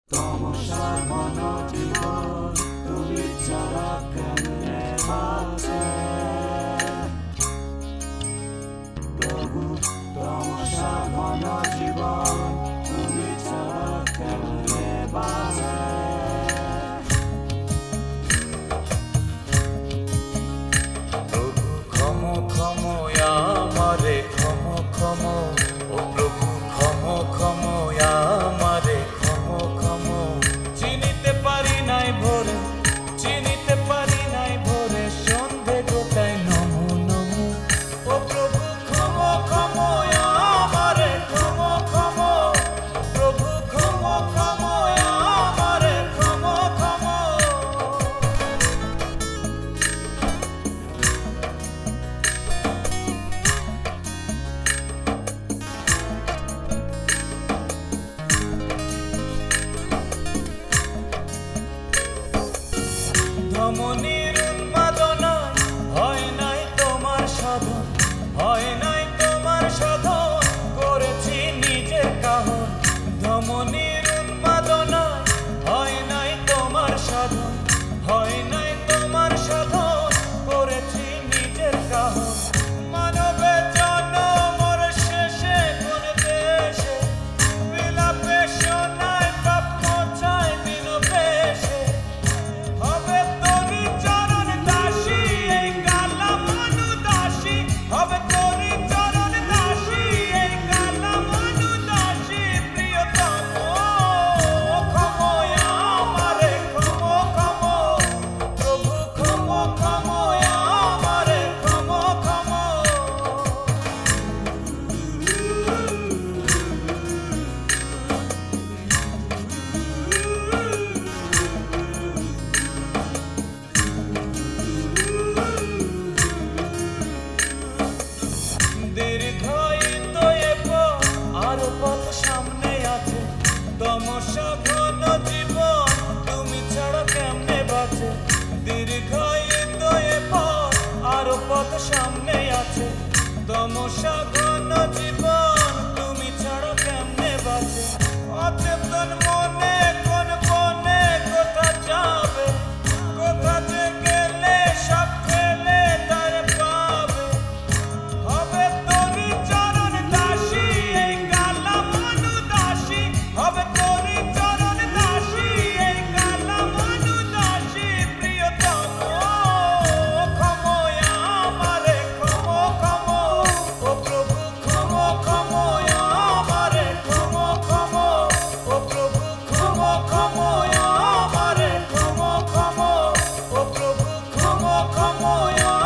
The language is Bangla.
তমসা ঘন জীবন তুমি ছাড়া কেমনে বাঁচে প্রভু। তমসা ঘন জীবন তুমি ছাড়া কেমনে বাঁচে প্রভু ক্ষম ক্ষম আমারে ক্ষম ক্ষম ও প্রভু ক্ষম ক্ষম আমারে ক্ষম ক্ষম চিনিতে পারি নাই ভোরে চিনিতে পারি নাই ভোরে সন্ধে গোটায় নমো নমো ও প্রভু ক্ষম ক্ষম আমারে ক্ষম ক্ষম প্রভু ক্ষম ক্ষম আমারে ক্ষম ক্ষম ধমনীর উন্মাদনায় হয় নাই তোমার সাধন হয় নাই তোমার সাধন করেছি নিজের কাহন ধমনীর উন্মাদনায় হয় নাই তোমার সাধন হয় নাই তোমার সাধন করেছি নিজের কাহন মানবে জনমর শেষে কোন দেশে বিলাপে শোনায় পাপ মোছায় দিন বেশে হবে তোরি চরণ দাসী এই কালা মনু দাসী হবে তোরি চরণ দাসী এই কালা মনু দাসী প্রিয়তম ক্ষম আমারে ক্ষম ক্ষম প্রভু ক্ষম ক্ষম আমারে ক্ষম ক্ষম দীর্ঘায়িত এ পথ আরো পথ সামনে আছে তমসা ঘন জীবন তুমি ছাড়া কেমনে বাঁচে দীর্ঘায়িত এ পথ আরো পথ সামনে আছে তমসা ঘন জীবন তুমি ছাড়া কেমনে বাঁচে অচেতন মনে কোন বনে কোথা যাবে কোথা যে গেলে সব ফেলে তার পাবে হবে তোরি চরণ দাসী এই কালা মনু দাসী হবে তোরি চরণ দাসী এই কালা মনু দাসী প্রিয়তম ক্ষম আমারে ক্ষম ক্ষম ও প্রভু ক্ষম ক্ষম আমারে ক্ষম ক্ষম ও প্রভু ক্ষম ক্ষম আমারে ক্ষম ক্ষম ও প্রভু ক্ষম ক্ষম